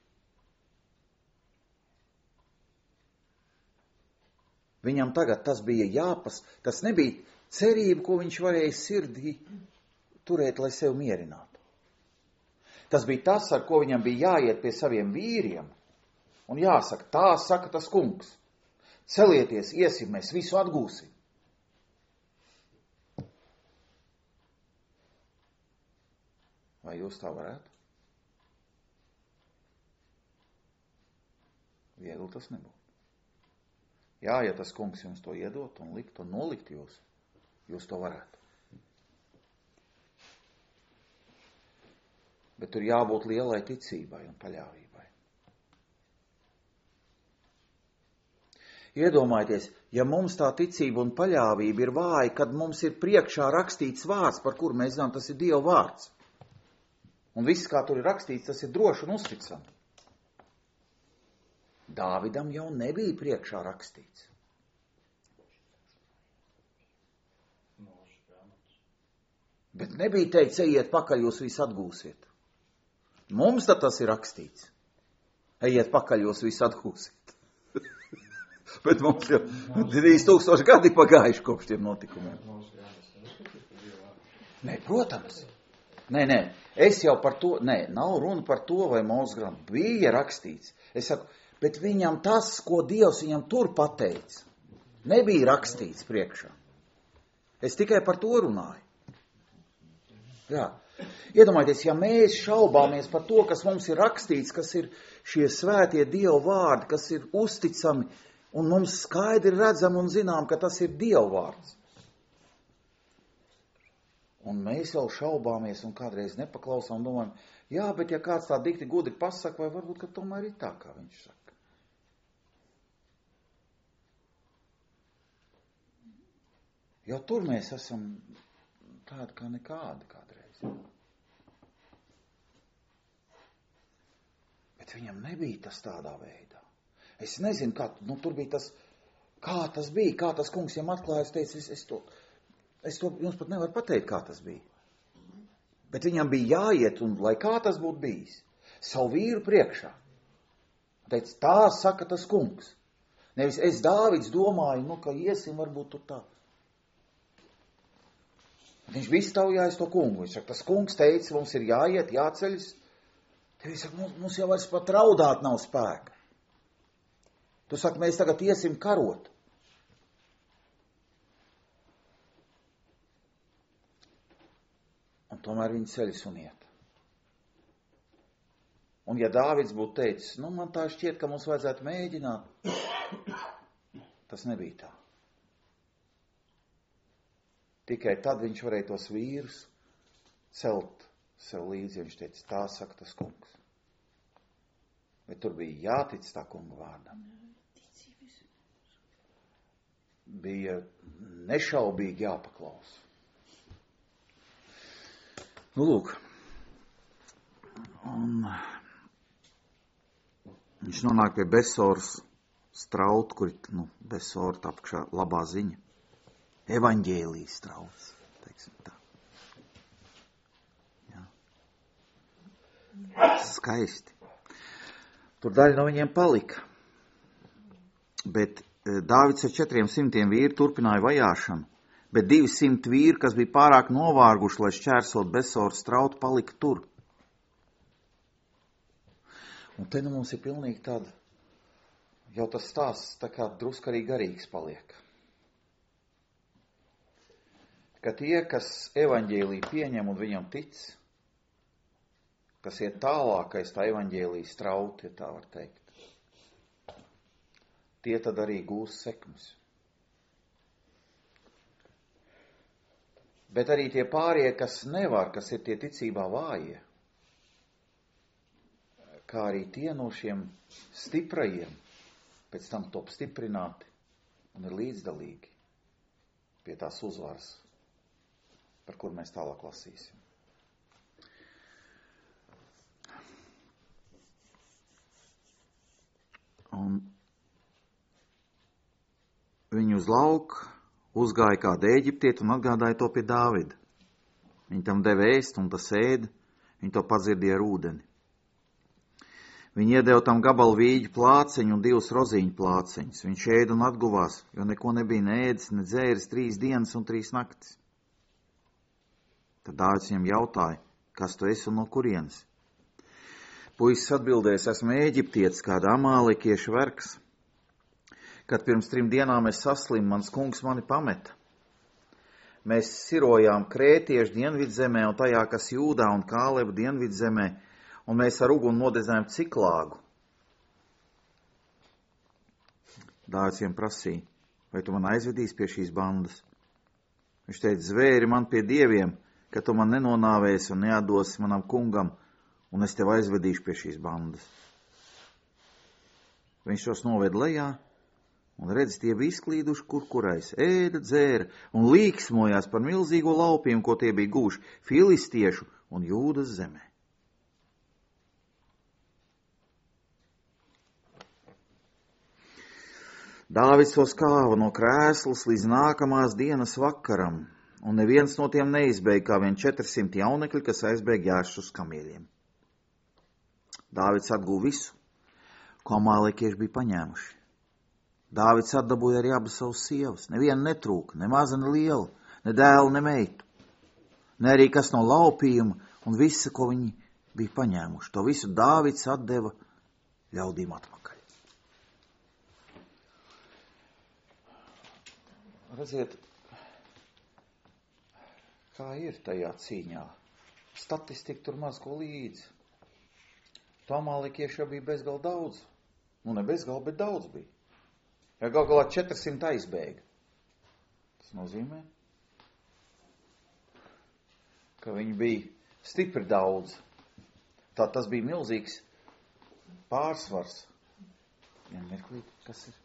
Viņam tagad tas bija tas nebija cerība, ko viņš varēja sirdī turēt, lai sev mierinātu. Tas bija tas, ar ko viņam bija jāiet pie saviem vīriem, un jāsaka, tā saka tas kungs. Celieties, iesim, mēs visu atgūsim. Vai jūs tā varētu? Viegli tas nebūtu. Jā, ja tas kungs jums to iedot un likt un nolikt jūs to varētu. Bet tur jābūt lielai ticībai un paļāvībai. Iedomājieties, ja mums tā ticība un paļāvība ir vāja, kad mums ir priekšā rakstīts vārds, par kuru mēs zinām, tas ir Dieva vārds. Un viss, kā tur ir rakstīts, tas ir droši un uzticami. Dāvidam jau nebija priekšā rakstīts. Bet nebija teikts, ejiet pakaļ, jūs visu atgūsiet. Mums tad tas ir rakstīts. Ejiet pakaļ, jūs visu atgūsiet. Bet mums jau 3000 gadi pagājuši kopš tiem notikumiem. Nē, protams. Nē, es jau par to, nav runa par to, vai Mūzes grāmatā bija rakstīts. Es saku, bet viņam tas, ko Dievs viņam tur pateica, nebija rakstīts priekšā. Es tikai par to runāju. Jā. Iedomājieties, ja mēs šaubāmies par to, kas mums ir rakstīts, kas ir šie svētie Dieva vārdi, kas ir uzticami, un mums skaidri redzam un zinām, ka tas ir Dieva vārds. Un mēs jau šaubāmies un kādreiz nepaklausām un domājam, jā, bet ja kāds tā dikti gudri pasaka, vai varbūt, ka tomēr ir tā, kā viņš saka. Jo tur mēs esam tādi kā nekādi kādreiz. Bet viņam nebija tas tādā veidā. Es nezinu, tur bija tas, kā tas bija, kā tas kungs viņam atklājas, teica, es to jums pat nevaru pateikt, kā tas bija. Bet viņam bija jāiet, un lai kā tas būtu bijis, savu vīru priekšā. Teica, tā saka tas kungs. Nevis es, Dāvids, domāju, ka iesim varbūt tur tā. Viņš visu taujājas to kungu. Viņš saka, tas kungs teica, mums ir jāiet, jāceļas. Tev viņš saka, mums jau vairs pat raudāt nav spēka. Tu saki, mēs tagad iesim karot. Un tomēr viņi ceļas un iet. Un ja Dāvids būtu teicis, man tā šķiet, ka mums vajadzētu mēģināt, tas nebija tā. Tikai tad viņš varēja tos vīrus celt sev līdzi, viņš teica, tā saka tas kungs. Bet tur bija jātic tā kunga vārdam. Bija nešaubīgi jāpaklaus. Lūk. Un viņš nonāk pie Besoras strauta, kur Besora apakšā labā ziņa. Evaņģēlijas strauts, teiksim tā. Jā. Skaisti. Tur daļa no viņiem palika. Bet Dāvids ar 400 vīri turpināja vajāšanu, bet 200 vīri, kas bija pārāk novārguši, lai šķērsot Besoras strautu, palika tur. Un te mums ir pilnīgi tāda, jau tas stāsts tā kā drusku arī garīgs paliek. Ka tie, kas evaņģēliju pieņem un viņam tic, kas iet tālākais tā evaņģēlijas strauti, ja tā var teikt, tie tad arī gūs sekmes. Bet arī tie pārējie, kas nevar, kas ir tie ticībā vājie, kā arī tie no šiem stiprajiem, pēc tam top stiprināti un ir līdzdalīgi pie tās uzvaras, par kur mēs tālāk lasīsim. Un viņi uz lauku uzgāja kādu Ēģiptieti un atgādāja to pie Dāvida. Viņi tam deva ēst un tas ēda, viņi to padzirdīja ar ūdeni. Viņi iedeva tam gabalu vīģu plāceņu un 2 rozīņu plāceņus. Viņš ēda un atguvās, jo neko nebija ne ēdis, ne dzēris 3 dienas un 3 naktis. Tad Dāvids viņam jautāja, kas tu esi un no kurienes? Puisis atbildēs, esmu Ēģiptietis, kāda amālikieša vergs. Kad pirms 3 dienām es saslimu, mans kungs mani pameta. Mēs sirojām krētiešu dienvidzemē un tajā, kas Jūdā un Kālebu dienvidzemē, un mēs ar uguni nodezinājām Ciklāgu. Dāvids viņam prasīja, vai tu man aizvedīsi pie šīs bandas? Viņš teica, zvēri man pie dieviem, ka tu man nenonāvēsi un neatdosi manam kungam, un es tev aizvedīšu pie šīs bandas. Viņš tos noved lejā, un redz, tie bija izklīduši kurkurais, ēda, dzēra un līksmojās par milzīgo laupījumu, ko tie bija gūši filistiešu un Jūdas zemē. Dāvids tos kāva no krēslas līdz nākamās dienas vakaram, un neviens no tiem neizbēga, kā vien 400 jaunekļi, kas aizbēga jāršus uz kamieļiem. Dāvids atguva visu, ko amālekieši bija paņēmuši. Dāvids atdabūja arī abas savas sievas, neviena netrūka, ne maza, ne liela, ne dēla, ne meitu, ne arī kas no laupījuma un visa, ko viņi bija paņēmuši. To visu Dāvids atdeva ļaudīm atpakaļ. Redziet, kā ir tajā cīņā. Statistika tur maz ko līdzi. To amālikieši jau bija bezgalīgi daudz. Ne bezgalīgi, bet daudz bija. Ja gal galā 400 aizbēga. Tas nozīmē, ka viņi bija stipri daudz. Tā tas bija milzīgs pārsvars. Vien mirklīt, kas ir?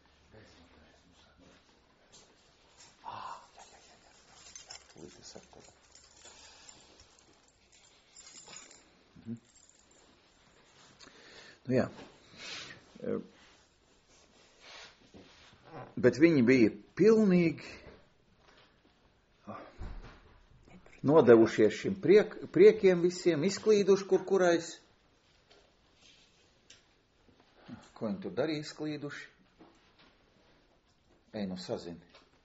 Jā. Bet viņi bija pilnīgi nodevušies šim priekiem visiem, izklīduši kurais. Ko viņi tur darīja izklīduši? Ej, nu sazini.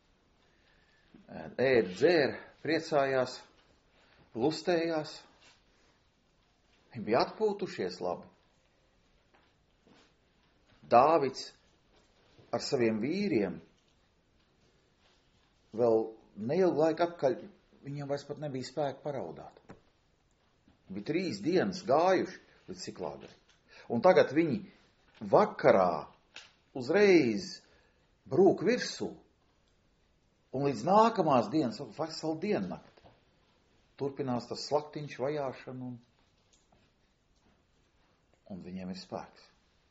Ēd, dzēr, priecājās, lustējās. Viņi bija atpūtušies labi. Dāvids ar saviem vīriem vēl neilgu laiku atpakaļ, viņiem vairs pat nebija spēka paraudāt. Bija 3 dienas gājuši līdz Ciklāgai. Un tagad viņi vakarā uzreiz brūk virsū un līdz nākamās dienas, veselu diennakti, turpinās tas slaktiņš, vajāšana un viņiem ir spēks.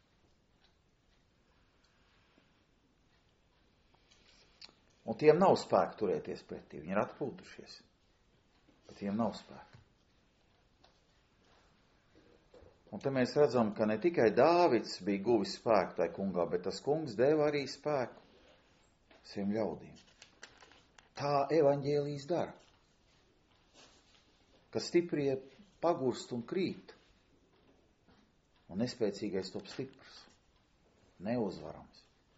Un tiem nav spēka turēties pretī. Viņi ir atpūtušies. Bet tiem nav spēka. Un te mēs redzam, ka ne tikai Dāvids bija guvis spēku tai kungā, bet tas kungs deva arī spēku saviem ļaudīm. Tā evaņģēlijas dara. Ka stiprie pagurst un krīt. Un nespēcīgais top stiprs. Neuzvarams.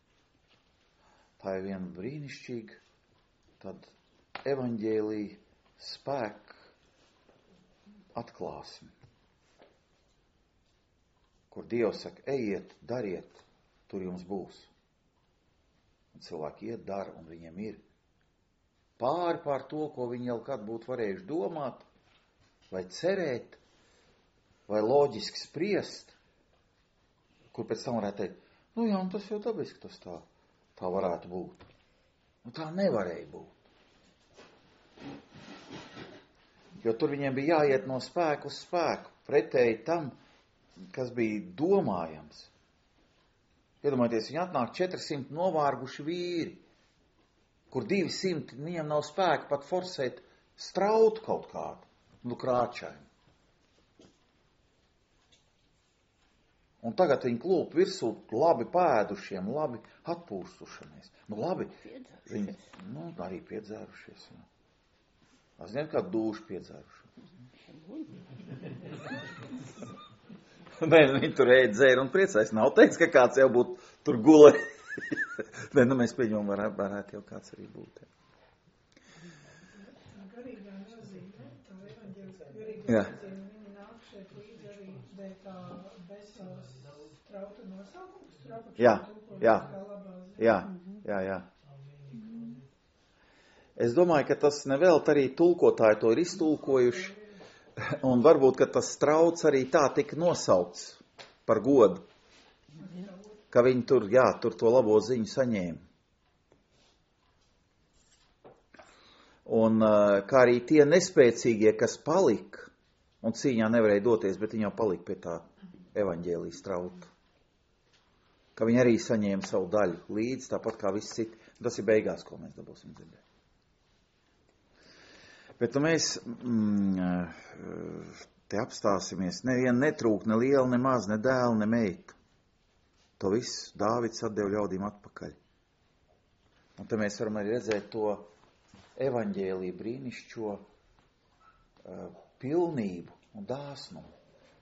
Tā ir viena brīnišķīga, tad evaņģēlija spēka atklāsme, kur Dievs saka, ejiet, dariet, tur jums būs. Un cilvēki iet, dara, un viņiem ir pār to, ko viņi jau kad būtu varējuši domāt, vai cerēt, vai loģiski spriest, kur pēc tam varētu teikt, nu jā, tas jau dabiski tas tā varētu būt. Nu tā nevarēja būt. Jo tur viņiem bija jāiet no spēku uz spēku, pretēji tam, kas bija domājams. Iedomājieties, viņi atnāk 400 novārguši vīri, kur 200 viņiem nav spēka pat forsēt strautu kaut kādu, nu krāčaini. Un tagad viņi klūp virsū labi pēdušiem, labi atpūstušamies. Nu labi, viņi, arī piedzērušies. Es zinu, kā dūši piedzērušies. Nē, viņi tur ēd, dzēr un priecājas. Nav teiks, ka kāds jau būtu tur gulē. Nē, mēs pieņemam, varētu jau kāds arī būt. Garīgā nozīme, tā evaņģēliskā garīgā Jā. nozīme, viņi nāk šeit līdz arī dēļ tā bezsavas strauta nosaukums. Jā. Es domāju, ka tas nevelt arī tulkotāji to ir iztulkojuši, un varbūt, ka tas strauts arī tā tika nosaukts par godu, ka viņi tur to labo ziņu saņēma. Un kā arī tie nespēcīgie, kas palika, un cīņā nevarēja doties, bet viņi jau palika pie tā evaņģēlija strauta. Ka viņi arī saņēma savu daļu līdzi, tāpat kā visi citi. Tas ir beigās, ko mēs dabūsim dzirdēt. Bet mēs te apstāsimies. Neviena netrūk, ne liela, ne maz, ne dēla, ne meita. To visu Dāvids atdeva ļaudīm atpakaļ. Un te mēs varam arī redzēt to evaņģēliju brīnišķo pilnību un dāsnumu.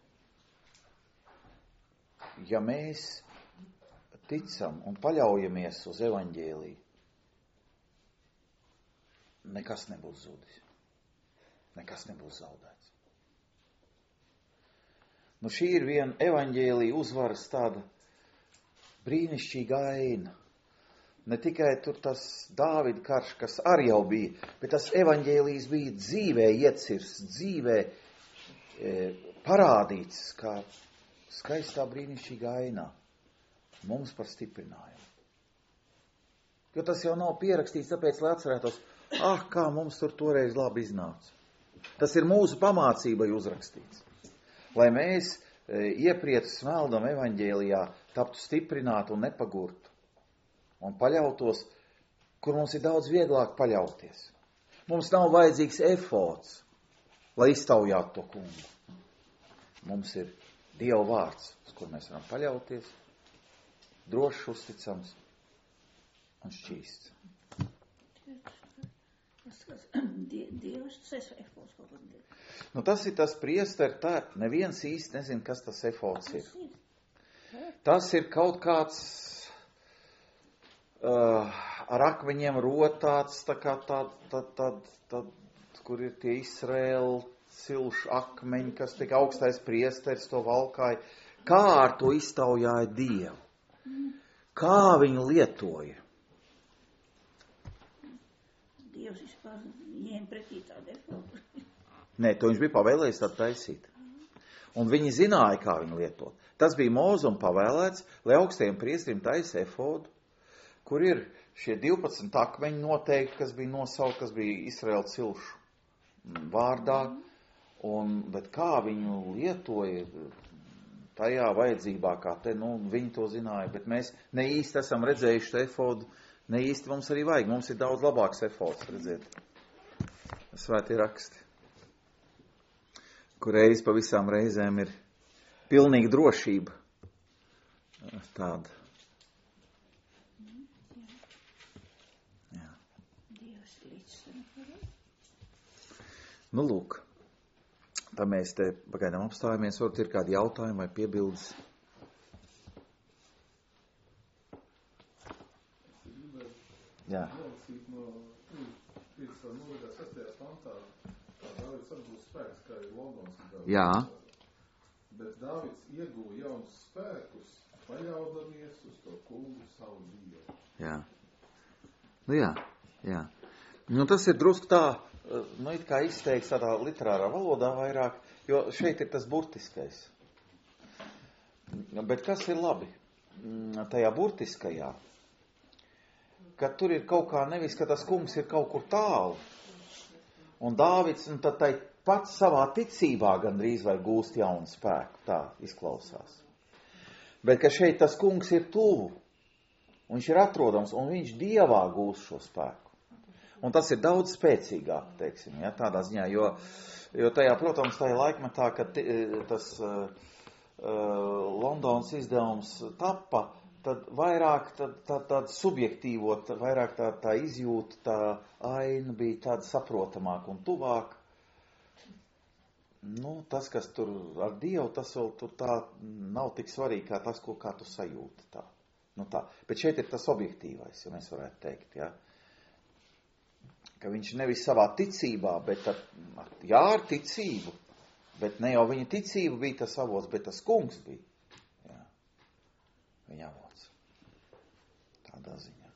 Ja mēs ticam un paļaujamies uz evaņģēliju, nekas nebūs zudis. Nekas nebūs zaudēts. Nu šī ir viena evaņģēlija uzvaras tāda brīnišķīga aina. Ne tikai tur tas Dāvida karš, kas arī jau bija, bet tas evaņģēlijs bija dzīvē iecirsts, dzīvē parādīts, kā skaistā brīnišķīga ainā. Mums par stiprinājumu. Jo tas jau nav pierakstīts, tāpēc, lai atcerētos, kā mums tur toreiz labi iznāca. Tas ir mūsu pamācībai uzrakstīts. Lai mēs ieprietu smeldam evaņģēlijā, taptu stiprināti un nepagurtu. Un paļautos, kur mums ir daudz vieglāk paļauties. Mums nav vajadzīgs efods, lai iztaujātu to kungu. Mums ir Dieva vārds, uz kur mēs varam paļauties, drošs, uzticams un šķīsts. Dievs, tas efods kaut kas dievs. Nu, tas ir tas priesteri, tā neviens īsti nezin, kas tas efods ir. Tas ir kaut kāds ar akmeņiem rotāts, tā kā kur ir tie Izraēla cilšu akmeņi, kas tik augstais priesteris to valkāja. Kā ar to iztaujāja Dievu? Kā viņu lietoja? Dievs vispār ņēma pretī tādu efodu. Nē, to viņš bija pavēlējis tādu taisīt. Un viņi zināja, kā viņu lietot. Tas bija Mūzum pavēlēts, lai augstajiem priestrim taisa efodu, kur ir šie 12 akmeņi noteikti, kas bija nosaukt, kas bija Izraēla cilšu vārdā. Bet kā viņu lietoja tajā vajadzībā, kā te, viņi to zināja, bet mēs ne īsti esam redzējuši to efodu, ne īsti mums arī vajag. Mums ir daudz labāks efods, redziet. Svētie raksti, kur reiz pa visām reizēm ir pilnīga drošība. Tāda. Jā. Nu, lūk. Tā mēs te pagaidām apstājamies. Varbūt ir kādi jautājumi vai piebildes. Jā. Jā. Bet Dāvids ieguva jaunus spēkus, paļaudamies uz to kungu savu Dievu. Jā. Nu jā, jā. Nu tas ir drusku tā, it kā izteikts tādā literārā valodā vairāk, jo šeit ir tas burtiskais. Bet kas ir labi tajā burtiskajā? Ka tur ir kaut kā nevis, ka tas kungs ir kaut kur tālu. Un Dāvids, un tad tai pats savā ticībā gandrīz vai gūst jaunu spēku. Tā izklausās. Bet ka šeit tas kungs ir tuvu. Un viņš ir atrodams, un viņš Dievā gūst šo spēku. Un tas ir daudz spēcīgāk, teiksim, ja, tādā ziņā, jo tajā, protams, tajā laikmetā, kad tas Londonas izdevums tappa, tad vairāk tāda subjektīvo, vairāk tā izjūta, tā aina bija tāda saprotamāka un tuvāk. Nu, tas, kas tur ar Dievu, tas vēl tur tā nav tik svarīgi, kā tas, kā tu sajūti tā. Nu tā. Bet šeit ir tas objektīvais, ja mēs varētu teikt, ja. Ka viņš nevis savā ticībā, bet ar ticību, bet ne jau viņa ticība bija tas avots, bet tas kungs bija. Jā. Viņa avots. Tādā ziņā.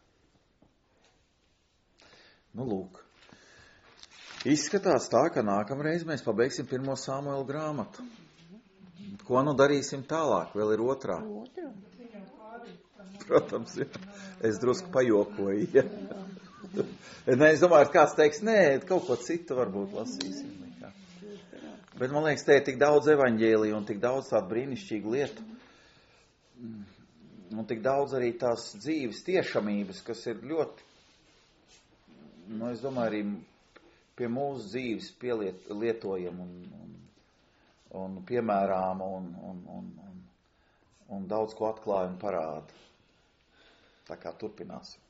Nu, lūk. Izskatās tā, ka nākamreiz mēs pabeigsim 1. Samuela grāmatu. Ko nu darīsim tālāk? Vēl ir otrā. Protams, jā. Es drusku pajokoju, ja. Es domāju, kāds teiks, nē, kaut ko citu varbūt lasīsim. Jā. Bet man liekas, te ir tik daudz evaņģēliju un tik daudz tādu brīnišķīgu lietu. Un tik daudz arī tās dzīves tiešamības, kas ir ļoti, es domāju, arī pie mūsu dzīves lietojam un piemērām un daudz ko atklājam parāda. Tā kā turpināsim.